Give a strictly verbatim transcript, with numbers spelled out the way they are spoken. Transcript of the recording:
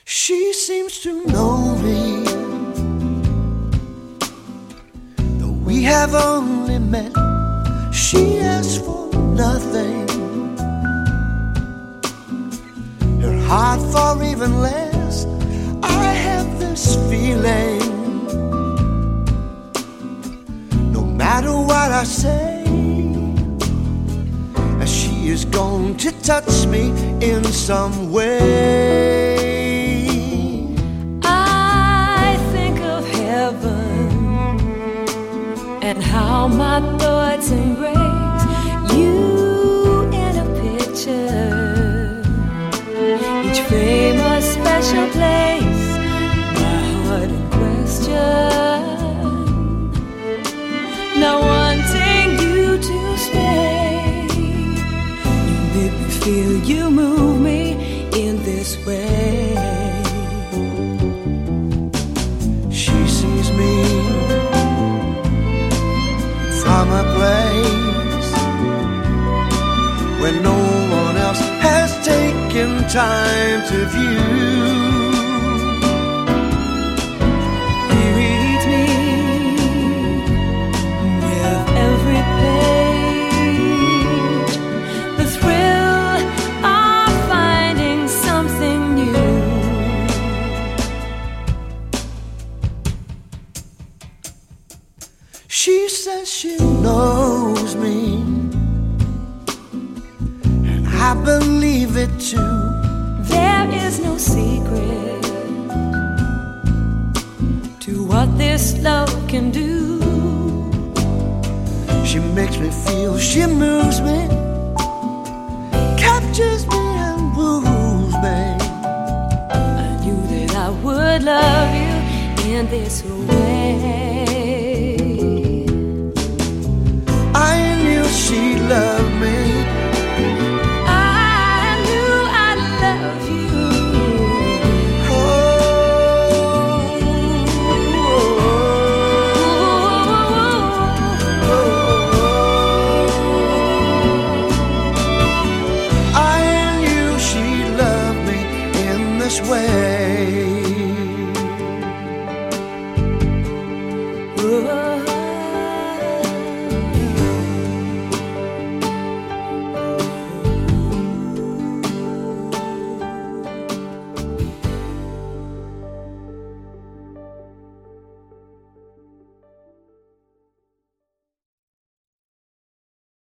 She seems to know me, though we have only met. She asks for nothing, her heart for even less. I have this feeling, no matter what I say, she is going to touch me in some way. I think of heaven and how my thoughts embrace you in a picture, each frame a special place, my heart in question, not wanting you to stay. You make me feel, you move me in this way. She sees me from a place where no one else has taken time to view. He reads me with every page, the thrill of finding something new. She says she knows me, and I believe it too. There is no secret to what this love can do. She makes me feel, she moves me, captures me and woos me. I knew that I would love you in this way.